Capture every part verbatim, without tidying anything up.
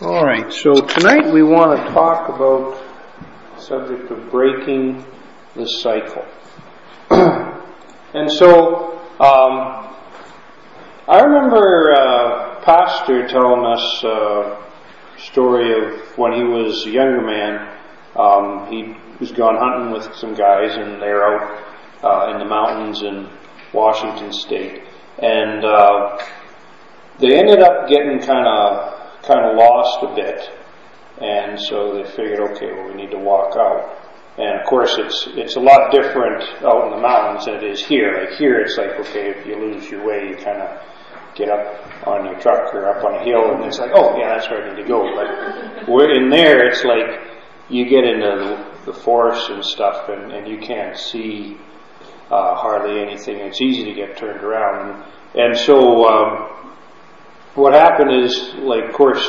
All right, so tonight we want to talk about the subject of breaking the cycle. And so, um, I remember uh, Pastor telling us a story of when he was a younger man. Um, he was gone hunting with some guys, and they were out uh, in the mountains in Washington State. And uh, they ended up getting kind of kind of lost a bit, and so they figured, okay, well, we need to walk out. And of course, it's it's a lot different out in the mountains than it is here. Like here, it's like, okay, if you lose your way, you kind of get up on your truck or up on a hill, and it's like, oh yeah, that's where I need to go. But we're in there, it's like you get into the, the forest and stuff, and, and you can't see uh, hardly anything. It's easy to get turned around, and, and so. Um, What happened is, like, of course,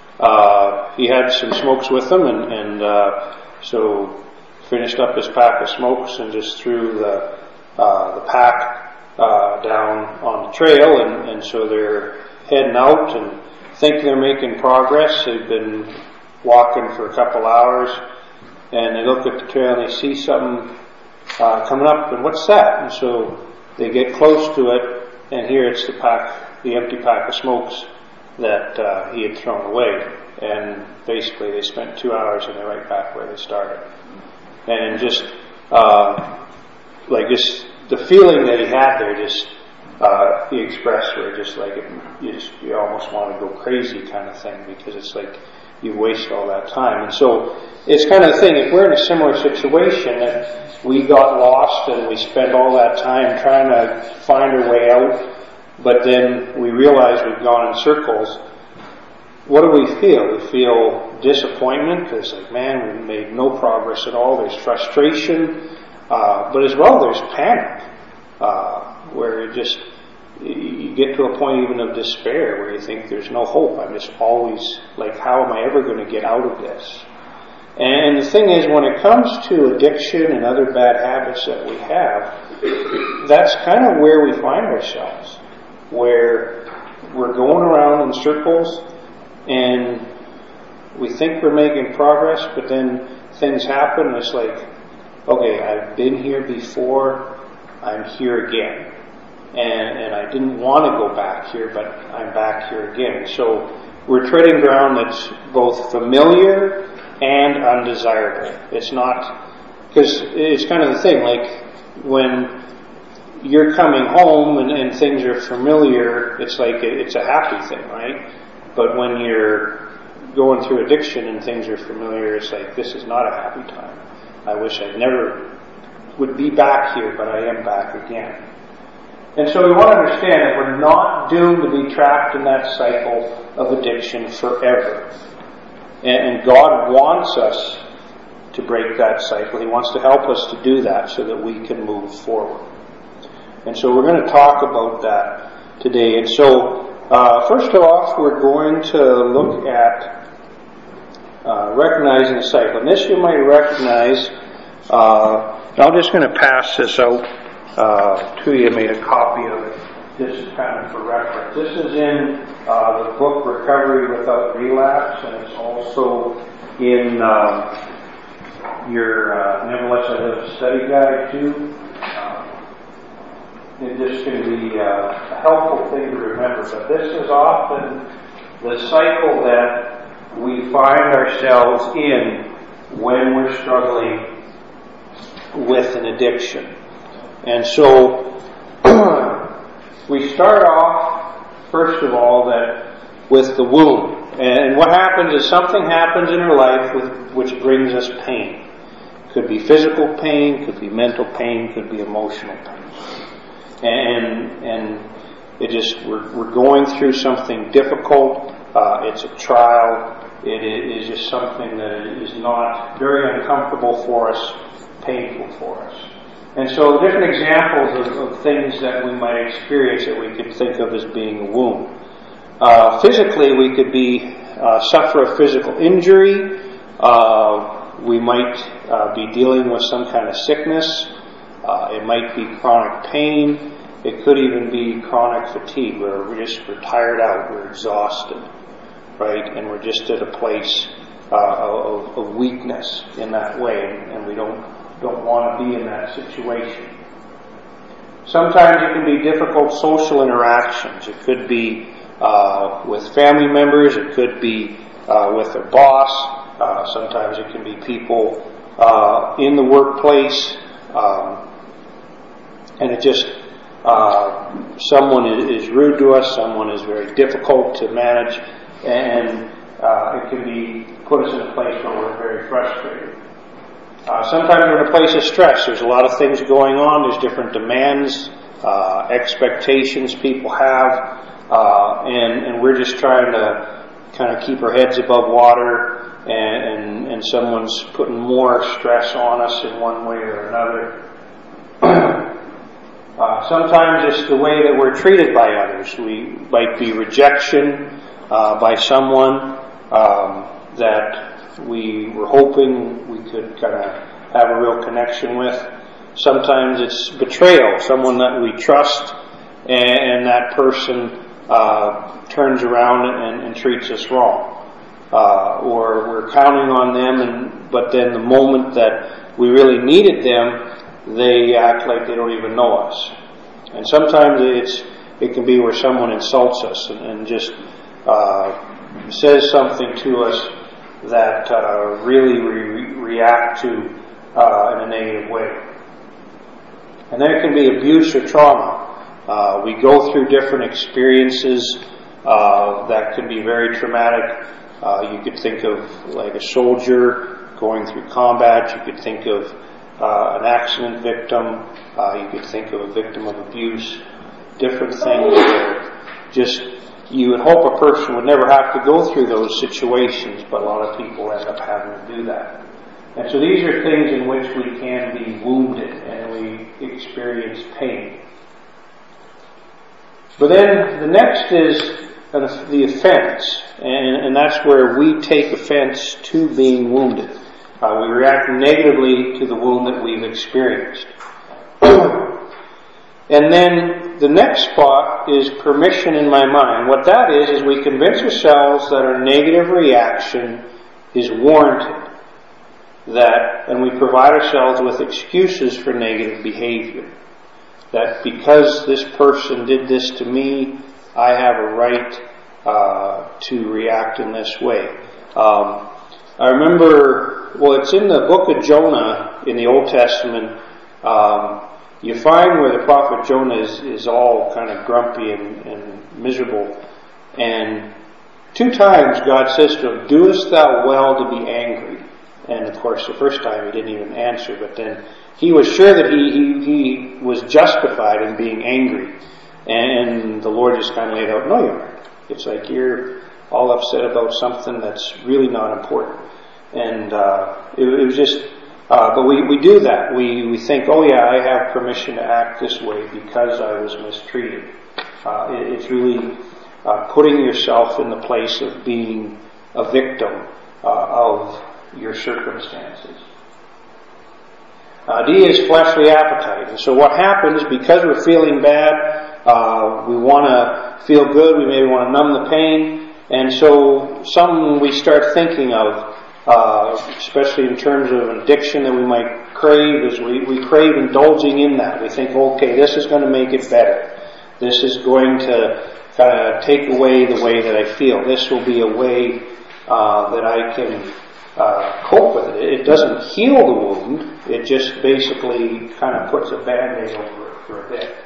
uh, he had some smokes with him, and, and uh, so finished up his pack of smokes and just threw the uh, the pack uh, down on the trail, and, and so they're heading out and think they're making progress. They've been walking for a couple hours, and they look at the trail and they see something uh, coming up, and what's that? And so they get close to it, and here it's the pack. the empty pack of smokes that uh, he had thrown away. And basically they spent two hours and they're right back where they started. And just, uh, like just the feeling that he had there, just, uh, he expressed where just like, it, you just, you almost want to go crazy kind of thing, because it's like you waste all that time. And so it's kind of the thing, if we're in a similar situation and we got lost and we spent all that time trying to find our way out, but then we realize we've gone in circles, what do we feel? We feel disappointment, because like, man, we made no progress at all. There's frustration, uh, but as well there's panic, uh, where you just, you get to a point even of despair, where you think there's no hope. I'm just always like, how am I ever going to get out of this? And the thing is, when it comes to addiction and other bad habits that we have, that's kind of where we find ourselves. Where we're going around in circles and we think we're making progress, but then things happen and it's like, okay, I've been here before, I'm here again. And, and I didn't want to go back here, but I'm back here again. So we're treading ground that's both familiar and undesirable. It's not, because it's kind of the thing, like when you're coming home and, and things are familiar, it's like a, it's a happy thing, right? But when you're going through addiction and things are familiar, it's like, this is not a happy time. I wish I never would be back here, but I am back again. And so we want to understand that we're not doomed to be trapped in that cycle of addiction forever. And, and God wants us to break that cycle. He wants to help us to do that so that we can move forward. And so we're going to talk about that today. And so, uh, first off, we're going to look at uh, recognizing the cycle. And this you might recognize. Uh, I'm just going to pass this out uh, to you. I made a copy of it. This is kind of for reference. This is in uh, the book Recovery Without Relapse, and it's also in um, your uh, Nevertheless I Live study guide too. Uh, It's just going to be uh, a helpful thing to remember. But this is often the cycle that we find ourselves in when we're struggling with an addiction. And so we start off, first of all, that with the wound. And what happens is something happens in our life with, which brings us pain. Could be physical pain, could be mental pain, could be emotional pain. And and it just we're we're going through something difficult. Uh, it's a trial. It is just something that is not very uncomfortable for us, painful for us. And so, different examples of, of things that we might experience that we could think of as being a wound. Uh, physically, we could be uh, suffer a physical injury. Uh, we might uh, be dealing with some kind of sickness. Uh, it might be chronic pain. It could even be chronic fatigue, where we're just we're tired out, we're exhausted. right? And we're just at a place uh, of, of weakness in that way, and we don't don't want to be in that situation. Sometimes it can be difficult social interactions. It could be uh, with family members. It could be uh, with a boss. Uh, sometimes it can be people uh, in the workplace. Um, and it just, uh, someone is, is rude to us. Someone is very difficult to manage. And uh, it can be put us in a place where we're very frustrated. Uh, sometimes we're in a place of stress. There's a lot of things going on. There's different demands, uh, expectations people have, uh, and, and we're just trying to kind of keep our heads above water, and, and, and someone's putting more stress on us in one way or another. uh, sometimes it's the way that we're treated by others. We might be rejection uh, by someone um, that we were hoping we could kind of have a real connection with. Sometimes it's betrayal, someone that we trust, and, and that person uh, turns around and, and treats us wrong. Uh, or we're counting on them, and but then the moment that we really needed them, they act like they don't even know us. And sometimes it's it can be where someone insults us and, and just uh, says something to us that uh, really re- react to uh, in a negative way. And then it can be abuse or trauma. Uh, we go through different experiences uh, that can be very traumatic. Uh, you could think of like a soldier going through combat. You could think of uh, an accident victim. Uh, you could think of a victim of abuse. Different things that just you would hope a person would never have to go through those situations, but a lot of people end up having to do that. And so these are things in which we can be wounded and we experience pain. But then the next is the offense, and, and that's where we take offense to being wounded. Uh, we react negatively to the wound that we've experienced. And then the next spot is permission in my mind. What that is, is we convince ourselves that our negative reaction is warranted. That, and we provide ourselves with excuses for negative behavior. That because this person did this to me, I have a right uh, to react in this way. Um, I remember, well, it's in the book of Jonah in the Old Testament. Um, You find where the prophet Jonah is, is all kind of grumpy and, and miserable. And two times God says to him, "Doest thou well to be angry?" And of course the first time he didn't even answer, but then he was sure that he, he, he was justified in being angry. And the Lord just kind of laid out, "No, you aren't. It's like you're all upset about something that's really not important." And uh, it, it was just... Uh, but we, we do that. We, we think, oh yeah, I have permission to act this way because I was mistreated. Uh, it, it's really uh, putting yourself in the place of being a victim uh, of your circumstances. Uh, D is fleshly appetite. And so what happens, because we're feeling bad, uh, we want to feel good, we maybe want to numb the pain, and so some we start thinking of, Uh, especially in terms of an addiction that we might crave, is we, we crave indulging in that. We think, okay, this is going to make it better. This is going to kind of take away the way that I feel. This will be a way uh, that I can uh, cope with it. It doesn't heal the wound. It just basically kind of puts a band-aid over it for a bit.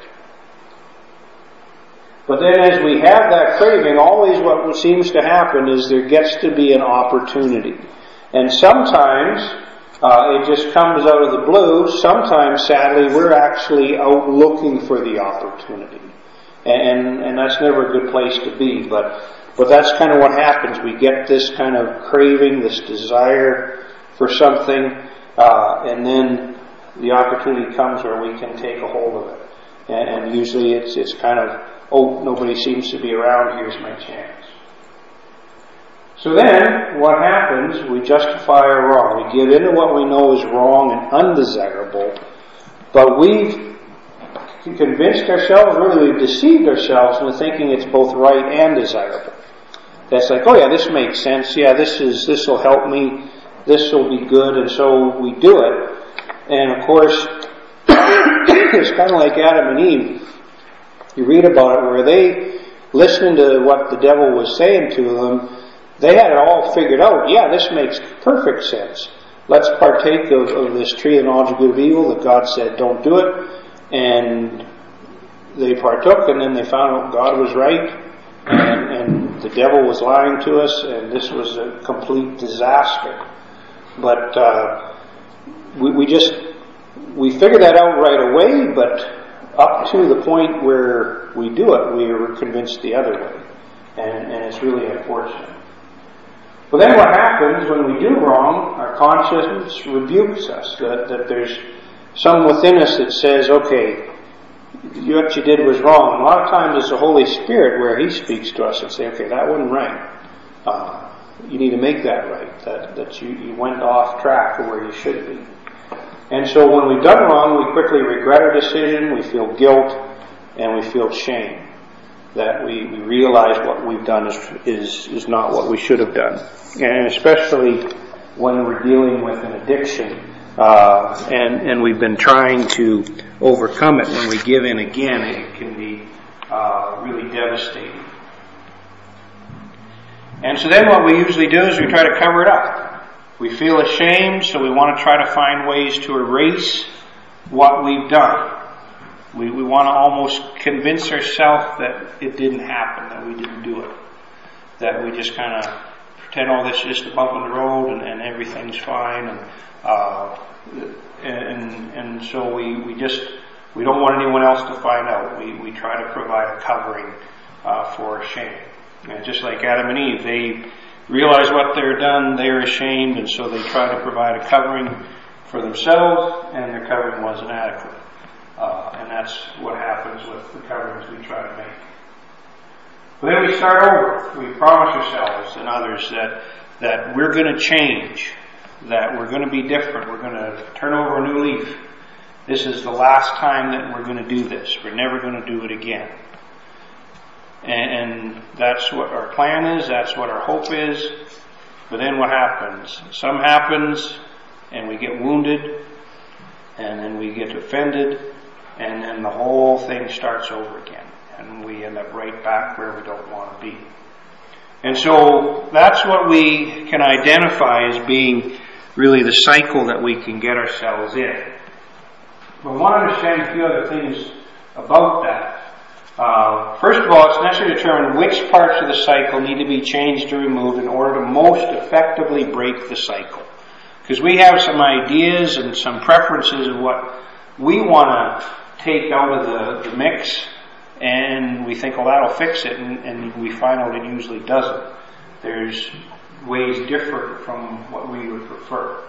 But then as we have that craving, always what seems to happen is there gets to be an opportunity. And sometimes uh, it just comes out of the blue. Sometimes, sadly, we're actually out looking for the opportunity. And, and that's never a good place to be. But, but that's kind of what happens. We get this kind of craving, this desire for something, uh, and then the opportunity comes where we can take a hold of it. And, and usually it's, it's kind of, oh, nobody seems to be around, here's my chance. So then, what happens, we justify our wrong. We give in to what we know is wrong and undesirable, but we've convinced ourselves, really we've deceived ourselves into thinking it's both right and desirable. that's like, oh yeah, this makes sense. Yeah, this is this will help me. This will be good, and so we do it. And of course, it's kind of like Adam and Eve. You read about it where they, listening to what the devil was saying to them, they had it all figured out. Yeah, this makes perfect sense. Let's partake of, of this tree of knowledge of good and evil that God said don't do it. And they partook, and then they found out God was right, and, and the devil was lying to us, and this was a complete disaster. But uh, we, we just, we figured that out right away, but up to the point where we do it, we were convinced the other way. And, and it's really unfortunate. But then what happens when we do wrong, our conscience rebukes us, that, that there's some within us that says, okay, what you did was wrong. And a lot of times it's the Holy Spirit where He speaks to us and say, okay, that wasn't right. Uh, you need to make that right, that, that you, you went off track of where you should be. And so when we've done wrong, we quickly regret our decision, we feel guilt, and we feel shame. That we, we realize what we've done is, is, is not what we should have done. And especially when we're dealing with an addiction, uh, and, and we've been trying to overcome it, when we give in again, it can be uh, really devastating. And so then what we usually do is we try to cover it up. We feel ashamed, so we want to try to find ways to erase what we've done. We, we want to almost convince ourselves that it didn't happen, that we didn't do it. That we just kind of pretend, oh, this is just a bump in the road and, and everything's fine. And, uh, and, and so we, we just, we don't want anyone else to find out. We, we try to provide a covering uh, for our shame. And just like Adam and Eve, they realize what they're done, they're ashamed, and so they try to provide a covering for themselves, and their covering wasn't adequate. Uh, and that's what happens with the coverings we try to make. But then we start over. We promise ourselves and others that, that we're going to change, that we're going to be different, we're going to turn over a new leaf. This is the last time that we're going to do this. We're never going to do it again. And, and that's what our plan is, that's what our hope is. But then what happens? Some happens, and we get wounded, and then we get offended, and then the whole thing starts over again. And we end up right back where we don't want to be. And so that's what we can identify as being really the cycle that we can get ourselves in. But I want to understand a few other things about that. Uh, first of all, it's necessary to determine which parts of the cycle need to be changed or removed in order to most effectively break the cycle. Because we have some ideas and some preferences of what we want to take out of the, the mix, and we think, well, that'll fix it, and, and we find out it usually doesn't. There's ways different from what we would prefer.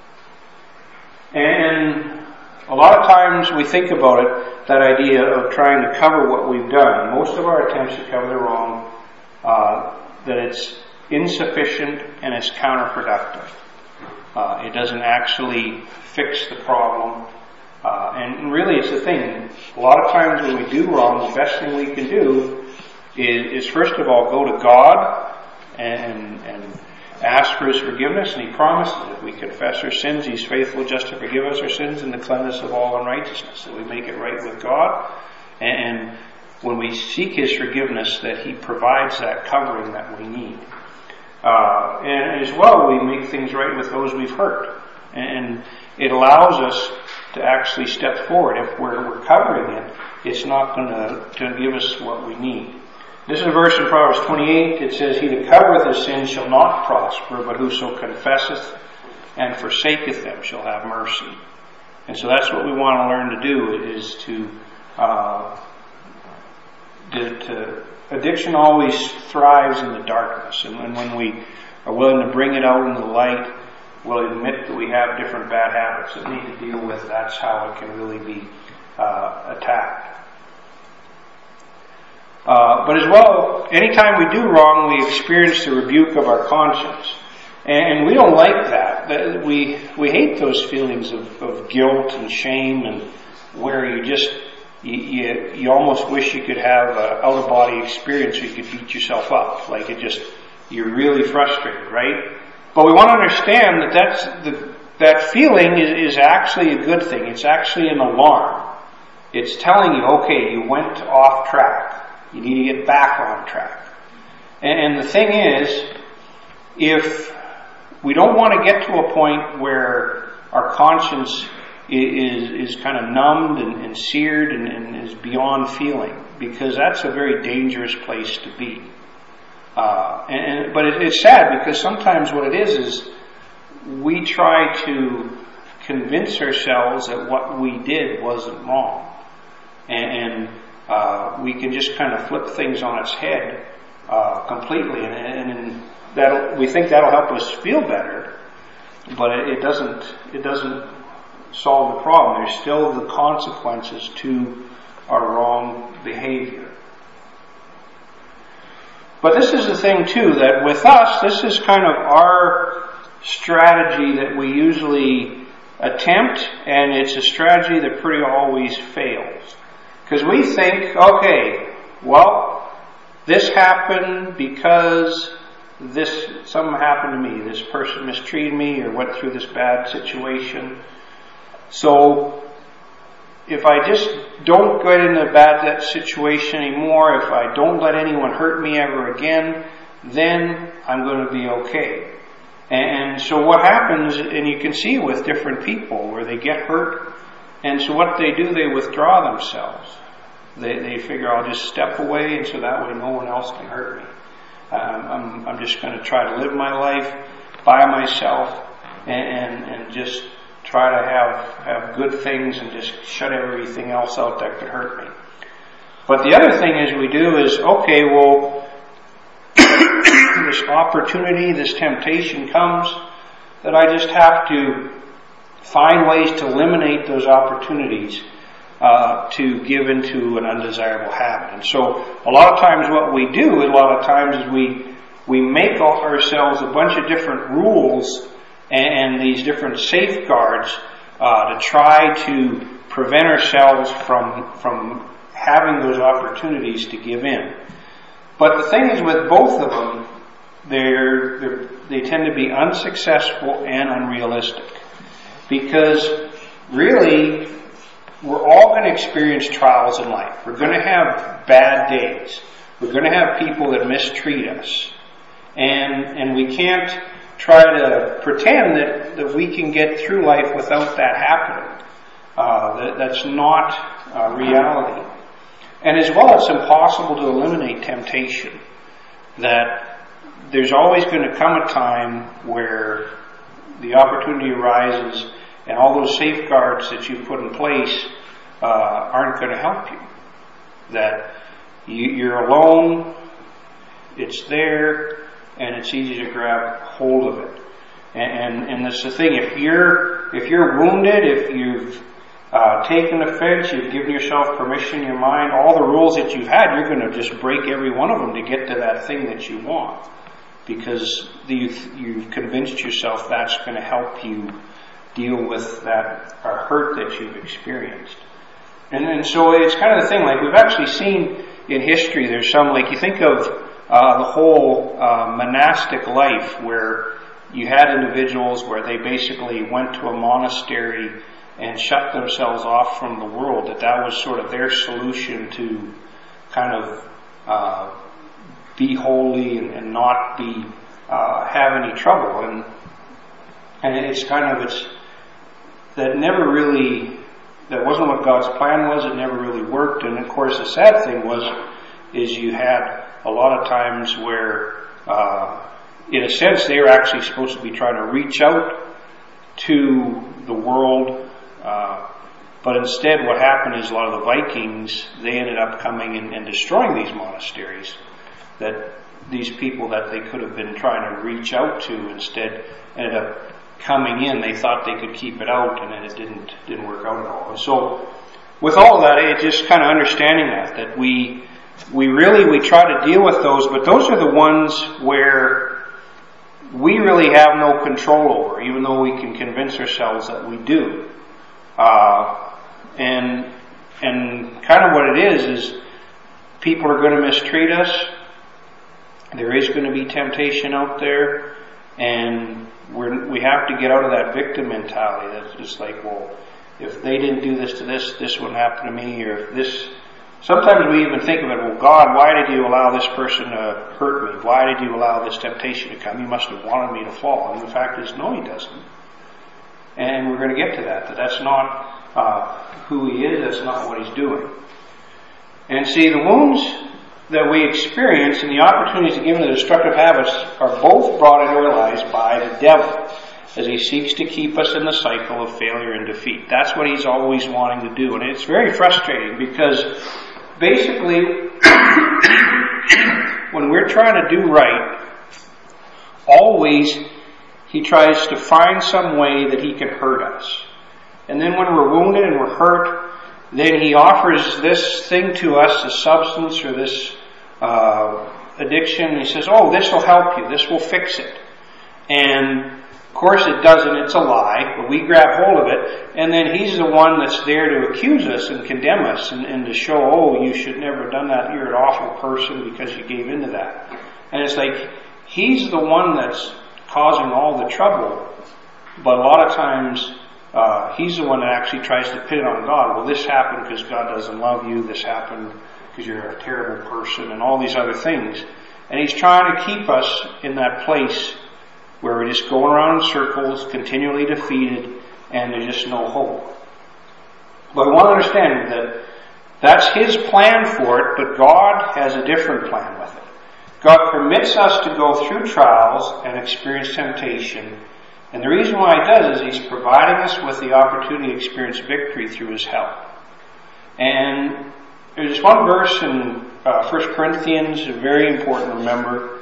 And a lot of times we think about it, that idea of trying to cover what we've done. Most of our attempts to cover the wrong, uh, that it's insufficient and it's counterproductive. Uh, it doesn't actually fix the problem. Uh, and really it's the thing, a lot of times when we do wrong, the best thing we can do is, is first of all go to God and, and ask for His forgiveness, and He promises that if we confess our sins, He's faithful just to forgive us our sins and to cleanse us of all unrighteousness, that we make it right with God. And when we seek His forgiveness, that He provides that covering that we need. Uh, and as well, we make things right with those we've hurt. And it allows us to actually step forward. If we're, we're covering it, it's not going to, to give us what we need. This is a verse in Proverbs twenty-eight. It says, "He that covereth his sins shall not prosper, but whoso confesseth and forsaketh them shall have mercy." And so that's what we want to learn to do, is to, uh, to, to addiction always thrives in the darkness. And, and when we are willing to bring it out into the light, we'll admit that we have different bad habits that we need to deal with. That's how it can really be uh, attacked. Uh, but as well, anytime we do wrong, we experience the rebuke of our conscience. And we don't like that. We we hate those feelings of, of guilt and shame, and where you just, you, you, you almost wish you could have an out-of-body experience where you could beat yourself up. Like it just you're really frustrated, right? But we want to understand that that's the, that feeling is, is actually a good thing. It's actually an alarm. It's telling you, okay, you went off track. You need to get back on track. And, and the thing is, if we don't want to get to a point where our conscience is, is kind of numbed and, and seared and, and is beyond feeling, because that's a very dangerous place to be. Uh, and, and, but it, it's sad because sometimes what it is is we try to convince ourselves that what we did wasn't wrong. And, and uh, we can just kind of flip things on its head uh, completely. And, and that'll, we think that'll help us feel better, but it, it doesn't, it doesn't solve the problem. There's still the consequences to our wrong behavior. But this is the thing too, that with us, this is kind of our strategy that we usually attempt, and it's a strategy that pretty always fails. Because we think, okay, well, this happened because this, something happened to me. This person mistreated me or went through this bad situation. So, if I just don't get in a bad situation anymore, if I don't let anyone hurt me ever again, then I'm going to be okay. And so what happens, and you can see with different people where they get hurt, and so what they do, they withdraw themselves. They, they figure, I'll just step away, and so that way no one else can hurt me. Um, I'm, I'm just going to try to live my life by myself and, and, and just try to have, have good things and just shut everything else out that could hurt me. But the other thing is we do is, okay, well, this opportunity, this temptation comes, that I just have to find ways to eliminate those opportunities uh, to give into an undesirable habit. And so a lot of times what we do, a lot of times is we, we make ourselves a bunch of different rules and these different safeguards uh, to try to prevent ourselves from from having those opportunities to give in. But the thing is, with both of them, they're, they're they tend to be unsuccessful and unrealistic, because really we're all going to experience trials in life. We're going to have bad days. We're going to have people that mistreat us, and and we can't try to pretend that, that we can get through life without that happening. Uh, that, that's not uh, reality. And as well, it's impossible to eliminate temptation. That there's always going to come a time where the opportunity arises and all those safeguards that you've put in place uh, aren't going to help you. That you, you're alone, it's there, and it's easy to grab hold of it. And, and, and that's the thing, if you're, if you're wounded, if you've uh, taken offense, you've given yourself permission in your mind, all the rules that you've had, you're going to just break every one of them to get to that thing that you want. Because you've, you've convinced yourself that's going to help you deal with that uh, hurt that you've experienced. And, and so it's kind of the thing, like we've actually seen in history, there's some, like you think of Uh, the whole uh, monastic life, where you had individuals where they basically went to a monastery and shut themselves off from the world, that that was sort of their solution to kind of uh, be holy and, and not be uh, have any trouble. And and it's kind of, it's that never really, that wasn't what God's plan was. It never really worked. And of course the sad thing was, is you had a lot of times where, uh, in a sense, they were actually supposed to be trying to reach out to the world, uh, but instead what happened is a lot of the Vikings, they ended up coming in and destroying these monasteries, that these people that they could have been trying to reach out to instead ended up coming in. They thought they could keep it out, and then it didn't, didn't work out at all. And so with all of that, it's just kind of understanding that, that we We really, we try to deal with those, but those are the ones where we really have no control over, even though we can convince ourselves that we do. Uh, and, and kind of what it is, is people are going to mistreat us. There is going to be temptation out there, and we're, we have to get out of that victim mentality that's just like, well, if they didn't do this to this, this wouldn't happen to me, or if this... Sometimes we even think of it, well, God, why did you allow this person to hurt me? Why did you allow this temptation to come? He must have wanted me to fall. And the fact is, no, He doesn't. And we're going to get to that, that that's not uh, who He is, that's not what He's doing. And see, the wounds that we experience and the opportunities given to destructive habits are both brought into our lives by the devil, as he seeks to keep us in the cycle of failure and defeat. That's what he's always wanting to do. And it's very frustrating because basically when we're trying to do right, always he tries to find some way that he can hurt us. And then when we're wounded and we're hurt, then he offers this thing to us, a substance or this uh, addiction. And he says, oh, this will help you. This will fix it. And of course it doesn't. It's a lie. But we grab hold of it. And then he's the one that's there to accuse us and condemn us and, and to show, oh, you should never have done that. You're an awful person because you gave into that. And it's like he's the one that's causing all the trouble. But a lot of times uh, he's the one that actually tries to pin it on God. Well, this happened because God doesn't love you. This happened because you're a terrible person and all these other things. And he's trying to keep us in that place where we're just going around in circles, continually defeated, and there's just no hope. But I want to understand that that's his plan for it, but God has a different plan with it. God permits us to go through trials and experience temptation, and the reason why he does is he's providing us with the opportunity to experience victory through his help. And there's one verse in uh, First Corinthians, very important to remember,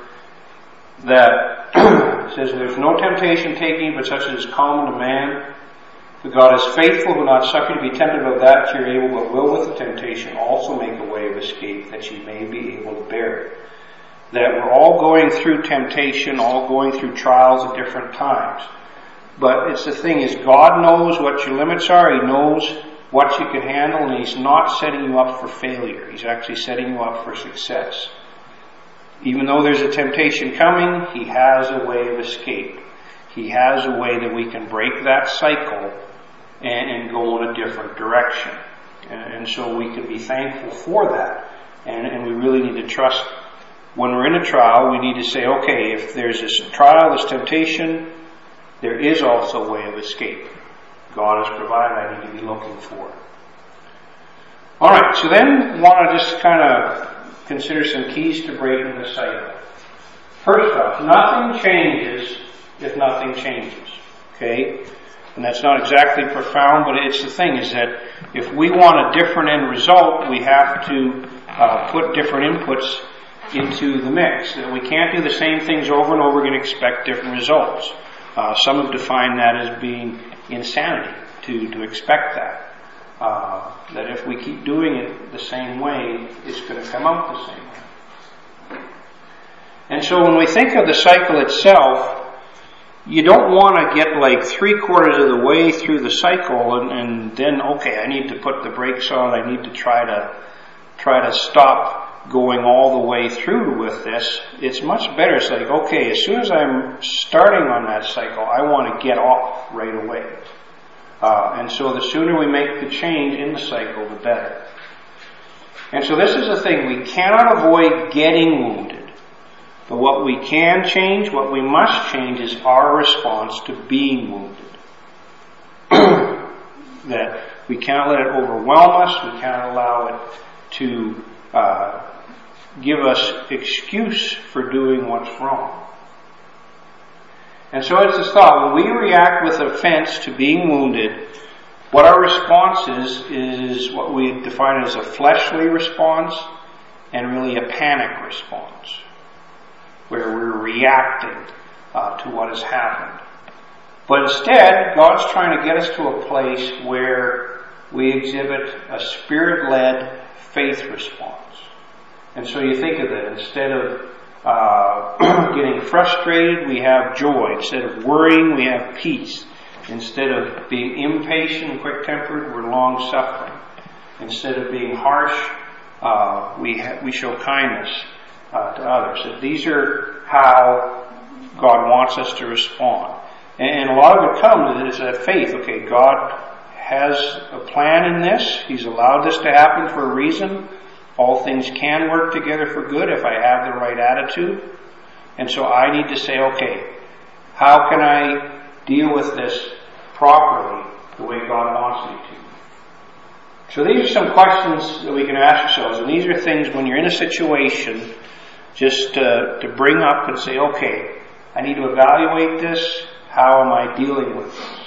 that says, there's no temptation taking but such as is common to man. But God is faithful, who will not suffer you to be tempted above that you're able, but will with the temptation also make a way of escape, that you may be able to bear it. That we're all going through temptation, all going through trials at different times. But it's the thing is, God knows what your limits are. He knows what you can handle, and he's not setting you up for failure. He's actually setting you up for success. Even though there's a temptation coming, he has a way of escape. He has a way that we can break that cycle and, and go in a different direction. And, and so we can be thankful for that. And, and we really need to trust. When we're in a trial, we need to say, okay, if there's this trial, this temptation, there is also a way of escape. God has provided. I need to be looking for it. Alright, so then I want to just kind of consider some keys to breaking the cycle. First off, nothing changes if nothing changes. Okay? And that's not exactly profound, but it's the thing is that if we want a different end result, we have to uh, put different inputs into the mix. And we can't do the same things over and over again and expect different results. Uh, some have defined that as being insanity, to, to expect that. Uh, that if we keep doing it the same way, it's going to come out the same way. And so when we think of the cycle itself, you don't want to get like three quarters of the way through the cycle and, and then, okay, I need to put the brakes on, I need to try to try to stop going all the way through with this. It's much better. It's like, okay, as soon as I'm starting on that cycle, I want to get off right away. Uh, and so the sooner we make the change in the cycle, the better. And so this is the thing. We cannot avoid getting wounded. But what we can change, what we must change, is our response to being wounded. That we cannot let it overwhelm us. We cannot allow it to uh, give us excuse for doing what's wrong. And so it's this thought, when we react with offense to being wounded, what our response is, is what we define as a fleshly response and really a panic response, where we're reacting uh, to what has happened. But instead, God's trying to get us to a place where we exhibit a spirit-led faith response. And so you think of it, instead of Uh, getting frustrated, we have joy. Instead of worrying, we have peace. Instead of being impatient and quick-tempered, we're long-suffering. Instead of being harsh, uh, we ha- we show kindness. uh, to others. That these are how God wants us to respond. And a lot of it comes is that faith. Okay, God has a plan in this. He's allowed this to happen for a reason. All things can work together for good if I have the right attitude. And so I need to say, okay, how can I deal with this properly the way God wants me to? So these are some questions that we can ask ourselves. And these are things when you're in a situation just uh, to bring up and say, okay, I need to evaluate this. How am I dealing with this?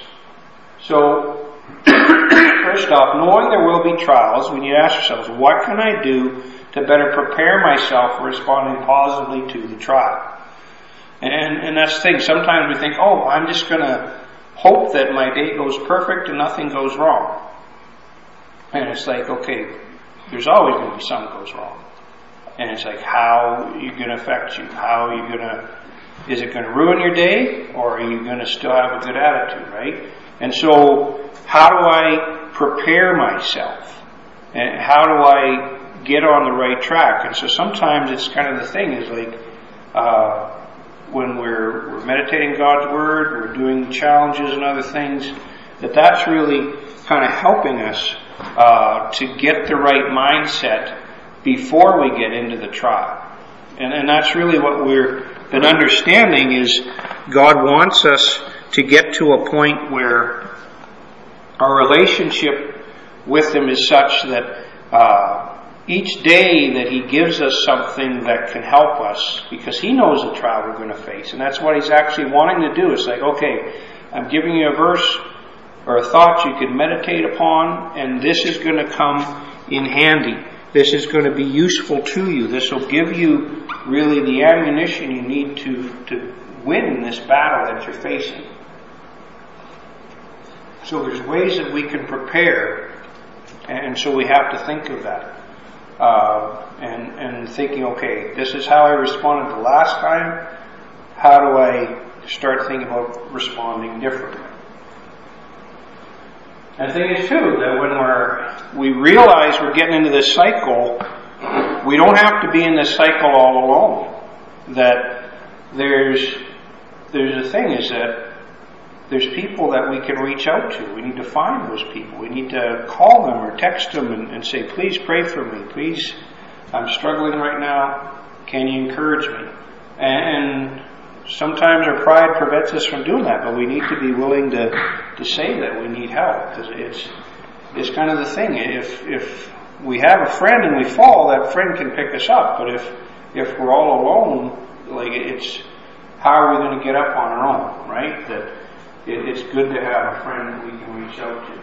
So, first off, knowing there will be trials, we need to ask ourselves, what can I do to better prepare myself for responding positively to the trial? And, and that's the thing. Sometimes we think, oh, I'm just going to hope that my day goes perfect and nothing goes wrong. And it's like, okay, there's always going to be something goes wrong. And it's like, how are you going to affect you? How are you going to, is it going to ruin your day? Or are you going to still have a good attitude, right? And so, how do I prepare myself? And how do I get on the right track? And so sometimes it's kind of the thing is like, uh, when we're, we're meditating God's Word, we're doing challenges and other things, that that's really kind of helping us uh, to get the right mindset before we get into the trial. And, and that's really what we're been understanding is God wants us to get to a point where our relationship with Him is such that uh, each day that He gives us something that can help us, because He knows the trial we're going to face, and that's what He's actually wanting to do. It's like, okay, I'm giving you a verse or a thought you can meditate upon, and this is going to come in handy. This is going to be useful to you. This will give you really the ammunition you need to, to win this battle that you're facing. So there's ways that we can prepare, and so we have to think of that. Uh, and, and thinking, okay, this is how I responded the last time. How do I start thinking about responding differently? And the thing is, too, that when we're, we realize we're getting into this cycle, we don't have to be in this cycle all alone. That there's, there's a thing is that there's people that we can reach out to. We need to find those people. We need to call them or text them and, and say, please pray for me. Please, I'm struggling right now. Can you encourage me? And sometimes our pride prevents us from doing that, but we need to be willing to, to say that we need help. Because it's, it's kind of the thing. If, if we have a friend and we fall, that friend can pick us up. But if, if we're all alone, like it's, how are we going to get up on our own, right? That, it's good to have a friend that we can reach out to.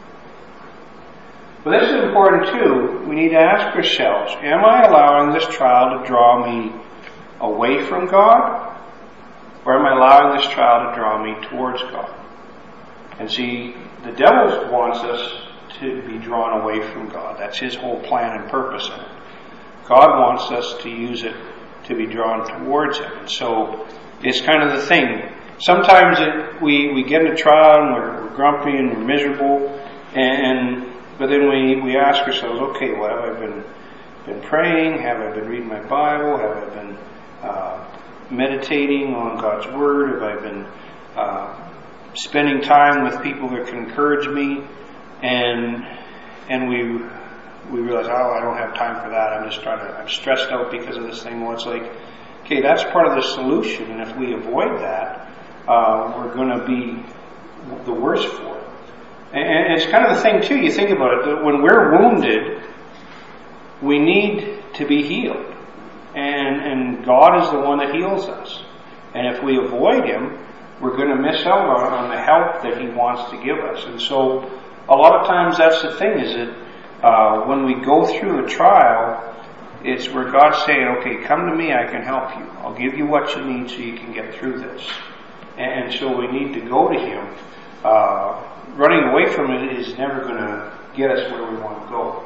But this is important too. We need to ask ourselves, am I allowing this trial to draw me away from God? Or am I allowing this trial to draw me towards God? And see, the devil wants us to be drawn away from God. That's his whole plan and purpose in it. God wants us to use it to be drawn towards Him. And so, it's kind of the thing. Sometimes it, we, we get in a trial and we're, we're grumpy and we're miserable, and but then we, we ask ourselves, okay, well, have I been been praying? Have I been reading my Bible? Have I been uh, meditating on God's Word? Have I been uh, spending time with people that can encourage me? And and we we realize, oh, I don't have time for that. I'm just trying to. I'm stressed out because of this thing. Well, it's like, okay, that's part of the solution, and if we avoid that, Uh, we're going to be the worse for it. And it's kind of the thing, too, you think about it, that when we're wounded, we need to be healed. And, and God is the one that heals us. And if we avoid Him, we're going to miss out on, on the help that He wants to give us. And so, a lot of times that's the thing, is that uh, when we go through a trial, it's where God's saying, okay, come to me, I can help you. I'll give you what you need so you can get through this. And so we need to go to Him. Uh, running away from it is never going to get us where we want to go.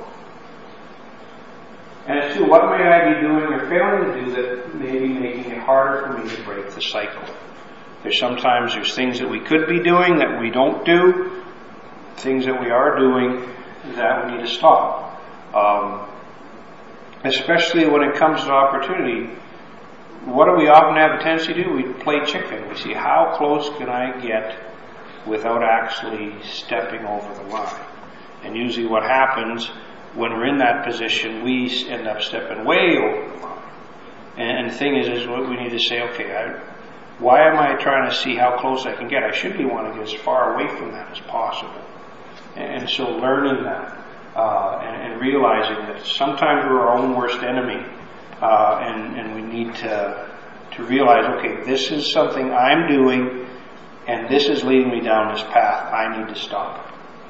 And as to what may I be doing or failing to do that may be making it harder for me to break the cycle. There's sometimes there's things that we could be doing that we don't do, things that we are doing that we need to stop. Um, especially when it comes to opportunity, what do we often have a tendency to do? We play chicken. We see how close can I get without actually stepping over the line. And usually what happens when we're in that position, we end up stepping way over the line. And the thing is, is what we need to say, okay, I, why am I trying to see how close I can get? I should be wanting to get as far away from that as possible. And so learning that uh, and, and realizing that sometimes we're our own worst enemy, uh, and, and we need to to realize, okay, this is something I'm doing, and this is leading me down this path. I need to stop.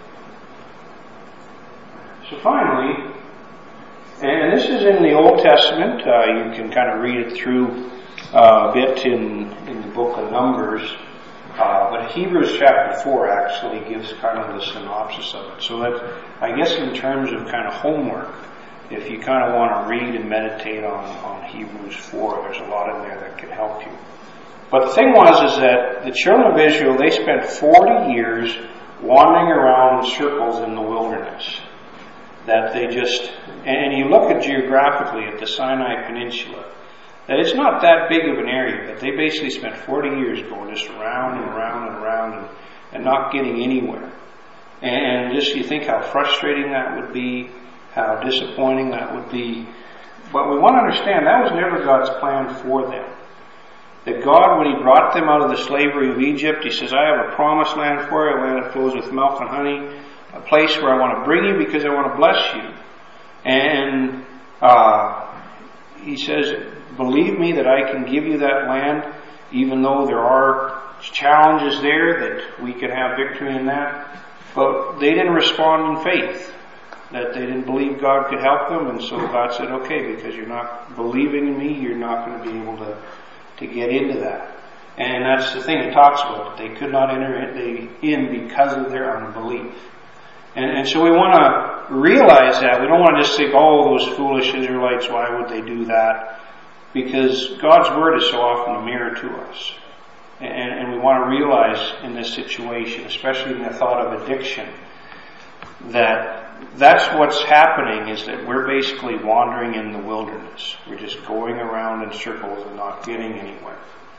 So finally, and this is in the Old Testament, uh, you can kind of read it through uh, a bit in, in the book of Numbers, uh, but Hebrews chapter four actually gives kind of the synopsis of it. So that, I guess in terms of kind of homework, if you kind of want to read and meditate on, on Hebrews four, there's a lot in there that can help you. But the thing was is that the children of Israel, they spent forty years wandering around in circles in the wilderness. That they just, and you look at geographically at the Sinai Peninsula, that it's not that big of an area, but they basically spent forty years going just around and around and around and, and not getting anywhere. And just you think how frustrating that would be, how disappointing that would be. But we want to understand that was never God's plan for them. That God, when He brought them out of the slavery of Egypt, He says, I have a promised land for you, a land that flows with milk and honey, a place where I want to bring you because I want to bless you. And uh, He says, believe me that I can give you that land, even though there are challenges there, that we can have victory in that. But they didn't respond in faith, that they didn't believe God could help them, and so God said, okay, because you're not believing in me, you're not going to be able to, to get into that. And that's the thing it talks about, that they could not enter in because of their unbelief. And, and so we want to realize that. We don't want to just think, oh, those foolish Israelites, why would they do that? Because God's Word is so often a mirror to us. And, and we want to realize in this situation, especially in the thought of addiction, that that's what's happening, is that we're basically wandering in the wilderness. We're just going around in circles and not getting anywhere.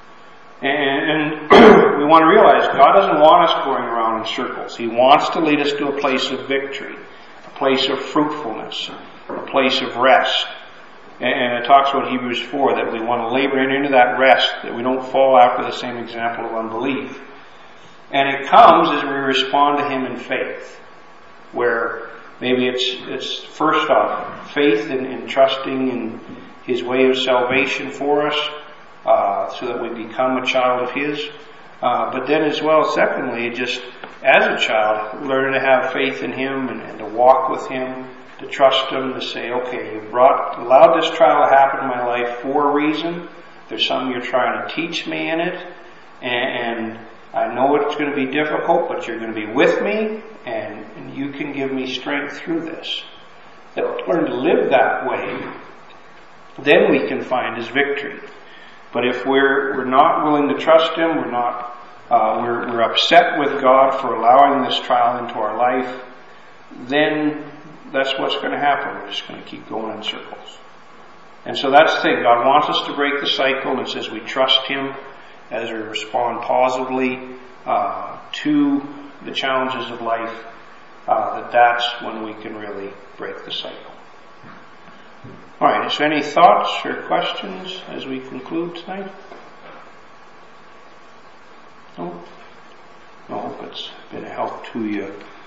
And, and we want to realize God doesn't want us going around in circles. He wants to lead us to a place of victory, a place of fruitfulness, a place of rest. And it talks about Hebrews four, that we want to labor into that rest, that we don't fall after the same example of unbelief. And it comes as we respond to Him in faith, where maybe it's it's first off faith in, in trusting in His way of salvation for us, uh, so that we become a child of His. Uh, but then as well, secondly, just as a child, learning to have faith in Him and, and to walk with Him, to trust Him, to say, okay, you brought allowed this trial to happen in my life for a reason. There's something you're trying to teach me in it, and, and I know it's going to be difficult, but you're going to be with me, and, and you can give me strength through this. That learn to live that way, then we can find His victory. But if we're we're not willing to trust Him, we're not uh, we're we're upset with God for allowing this trial into our life, then that's what's going to happen. We're just going to keep going in circles. And so that's the thing. God wants us to break the cycle, and says we trust Him as we respond positively uh, to the challenges of life, uh, that that's when we can really break the cycle. All right, is there any thoughts or questions as we conclude tonight? No? No, hope it's been a help to you